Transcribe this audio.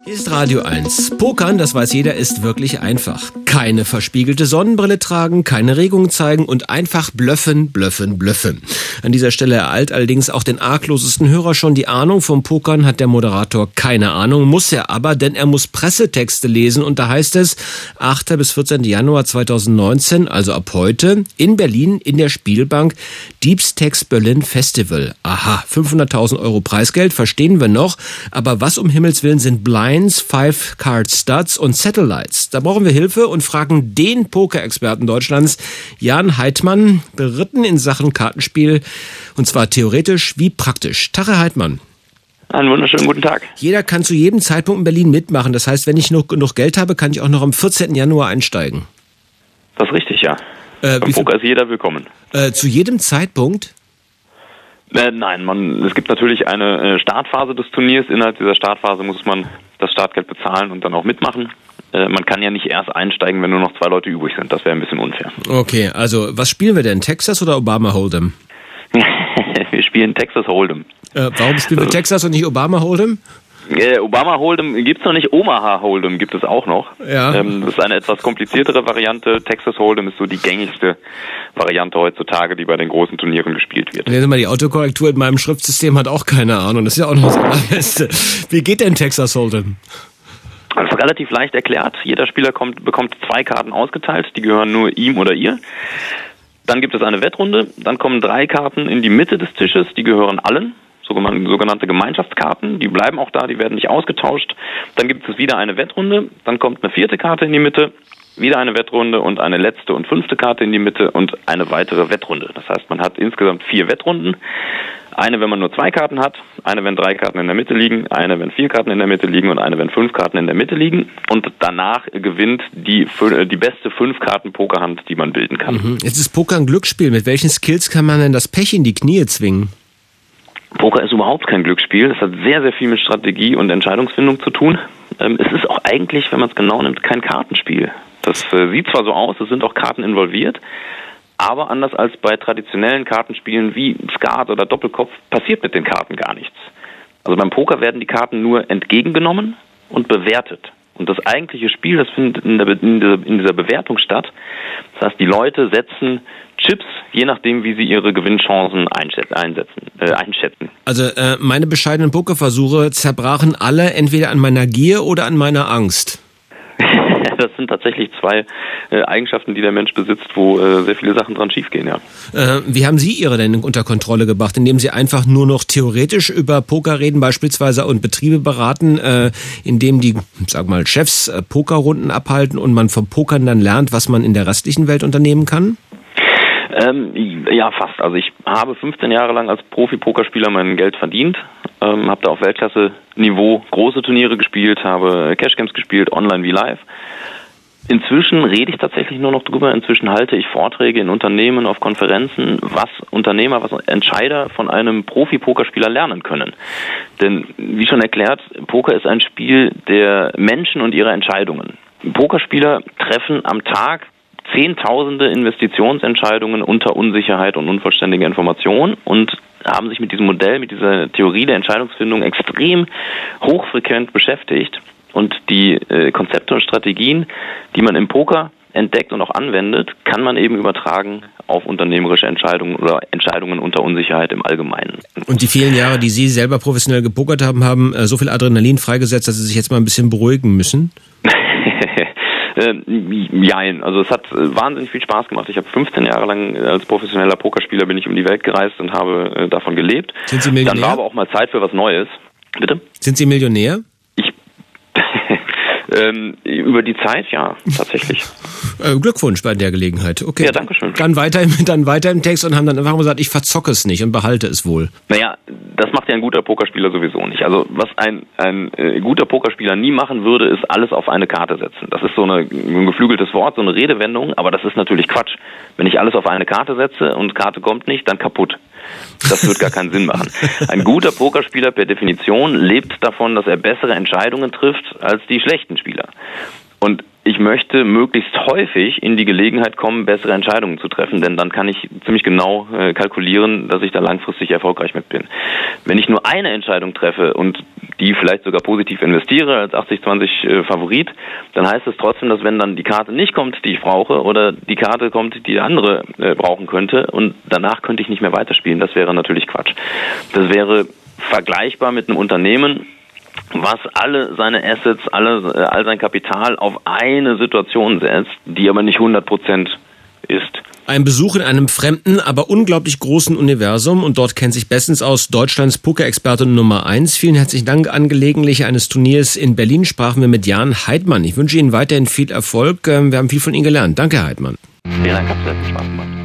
Hier ist Radio 1. Pokern, das weiß jeder, ist wirklich einfach. Keine verspiegelte Sonnenbrille tragen, keine Regung zeigen und einfach blöffen, blöffen, blöffen. An dieser Stelle ereilt allerdings auch den arglosesten Hörer schon die Ahnung. Vom Pokern hat der Moderator keine Ahnung, muss er aber, denn er muss Pressetexte lesen. Und da heißt es, 8. bis 14. Januar 2019, also ab heute, in Berlin in der Spielbank, Diebstex Berlin Festival. Aha, 500.000 Euro Preisgeld, verstehen wir noch. Aber was um Himmels Willen sind Blinds, 5-Card-Studs und Satellites? Da brauchen wir Hilfe und fragen den Pokerexperten Deutschlands, Jan Heidmann, beritten in Sachen Kartenspiel, und zwar theoretisch wie praktisch. Tache Heidmann. Einen wunderschönen guten Tag. Jeder kann zu jedem Zeitpunkt in Berlin mitmachen. Das heißt, wenn ich noch genug Geld habe, kann ich auch noch am 14. Januar einsteigen. Das ist richtig, ja. Beim Poker ist jeder willkommen. Zu jedem Zeitpunkt? Nein, es gibt natürlich eine Startphase des Turniers. Innerhalb dieser Startphase muss man das Startgeld bezahlen und dann auch mitmachen. Man kann ja nicht erst einsteigen, wenn nur noch 2 Leute übrig sind. Das wäre ein bisschen unfair. Okay, also was spielen wir denn? Texas oder Obama Hold'em? Wir spielen Texas Hold'em. Warum spielen wir Texas und nicht Obama Hold'em? Obama Hold'em gibt's noch nicht, Omaha Hold'em gibt es auch noch. Ja. Das ist eine etwas kompliziertere Variante. Texas Hold'em ist so die gängigste Variante heutzutage, die bei den großen Turnieren gespielt wird. Lesen mal, die Autokorrektur in meinem Schriftsystem hat auch keine Ahnung. Das ist ja auch noch das Allerbeste. Wie geht denn Texas Hold'em? Das ist relativ leicht erklärt. Jeder Spieler bekommt 2 Karten ausgeteilt, die gehören nur ihm oder ihr. Dann gibt es eine Wettrunde, dann kommen 3 Karten in die Mitte des Tisches, die gehören allen. Sogenannte Gemeinschaftskarten, die bleiben auch da, die werden nicht ausgetauscht. Dann gibt es wieder eine Wettrunde, dann kommt eine 4. Karte in die Mitte, wieder eine Wettrunde und eine letzte und 5. Karte in die Mitte und eine weitere Wettrunde. Das heißt, man hat insgesamt 4 Wettrunden. Eine, wenn man nur 2 Karten hat, eine, wenn 3 Karten in der Mitte liegen, eine, wenn 4 Karten in der Mitte liegen und eine, wenn 5 Karten in der Mitte liegen. Und danach gewinnt die beste 5-Karten-Pokerhand, die man bilden kann. Jetzt ist Poker ein Glücksspiel. Mit welchen Skills kann man denn das Pech in die Knie zwingen? Poker ist überhaupt kein Glücksspiel. Es hat sehr, sehr viel mit Strategie und Entscheidungsfindung zu tun. Es ist auch eigentlich, wenn man es genau nimmt, kein Kartenspiel. Das sieht zwar so aus, es sind auch Karten involviert, aber anders als bei traditionellen Kartenspielen wie Skat oder Doppelkopf passiert mit den Karten gar nichts. Also beim Poker werden die Karten nur entgegengenommen und bewertet. Und das eigentliche Spiel, das findet in dieser Bewertung statt. Das heißt, die Leute setzen Chips, je nachdem, wie sie ihre Gewinnchancen einschätzen. Also meine bescheidenen Pokerversuche zerbrachen alle entweder an meiner Gier oder an meiner Angst. Das sind tatsächlich 2 Eigenschaften, die der Mensch besitzt, wo sehr viele Sachen dran schiefgehen, ja. Wie haben Sie Ihre denn unter Kontrolle gebracht? Indem Sie einfach nur noch theoretisch über Poker reden beispielsweise und Betriebe beraten, indem die, Chefs Pokerrunden abhalten und man vom Pokern dann lernt, was man in der restlichen Welt unternehmen kann? Ja, fast. Also ich habe 15 Jahre lang als Profi-Pokerspieler mein Geld verdient, habe da auf Weltklasse-Niveau große Turniere gespielt, habe Cashgames gespielt, online wie live. Inzwischen rede ich tatsächlich nur noch drüber. Inzwischen halte ich Vorträge in Unternehmen, auf Konferenzen, was Entscheider von einem Profi-Pokerspieler lernen können. Denn, wie schon erklärt, Poker ist ein Spiel der Menschen und ihrer Entscheidungen. Pokerspieler treffen am Tag Zehntausende Investitionsentscheidungen unter Unsicherheit und unvollständiger Information und haben sich mit diesem Modell, mit dieser Theorie der Entscheidungsfindung extrem hochfrequent beschäftigt. Und die Konzepte und Strategien, die man im Poker entdeckt und auch anwendet, kann man eben übertragen auf unternehmerische Entscheidungen oder Entscheidungen unter Unsicherheit im Allgemeinen. Und die vielen Jahre, die Sie selber professionell gepokert haben, haben so viel Adrenalin freigesetzt, dass Sie sich jetzt mal ein bisschen beruhigen müssen? Jein, also es hat wahnsinnig viel Spaß gemacht. Ich habe 15 Jahre lang als professioneller Pokerspieler bin ich um die Welt gereist und habe davon gelebt. Sind Sie Millionär? Dann war aber auch mal Zeit für was Neues. Bitte? Sind Sie Millionär? Über die Zeit, ja, tatsächlich. Glückwunsch bei der Gelegenheit. Okay. Ja, danke schön. Dann weiter im Text und haben dann einfach gesagt, ich verzocke es nicht und behalte es wohl. Naja, das macht ja ein guter Pokerspieler sowieso nicht. Also was ein guter Pokerspieler nie machen würde, ist alles auf eine Karte setzen. Das ist so ein geflügeltes Wort, so eine Redewendung, aber das ist natürlich Quatsch. Wenn ich alles auf eine Karte setze und Karte kommt nicht, dann kaputt. Das wird gar keinen Sinn machen. Ein guter Pokerspieler per Definition lebt davon, dass er bessere Entscheidungen trifft als die schlechten Spieler. Und ich möchte möglichst häufig in die Gelegenheit kommen, bessere Entscheidungen zu treffen, denn dann kann ich ziemlich genau kalkulieren, dass ich da langfristig erfolgreich mit bin. Wenn ich nur eine Entscheidung treffe und die vielleicht sogar positiv investiere als 80-20 Favorit, dann heißt es trotzdem, dass wenn dann die Karte nicht kommt, die ich brauche, oder die Karte kommt, die der andere brauchen könnte, und danach könnte ich nicht mehr weiterspielen. Das wäre natürlich Quatsch. Das wäre vergleichbar mit einem Unternehmen, was alle seine Assets, all sein Kapital auf eine Situation setzt, die aber nicht 100% ist. Ein Besuch in einem fremden, aber unglaublich großen Universum, und dort kennt sich bestens aus Deutschlands Pokerexperte Nummer 1. Vielen herzlichen Dank. Angelegentlich eines Turniers in Berlin sprachen wir mit Jan Heidmann. Ich wünsche Ihnen weiterhin viel Erfolg. Wir haben viel von Ihnen gelernt. Danke, Herr Heidmann. Vielen Dank, hat sehr viel Spaß gemacht.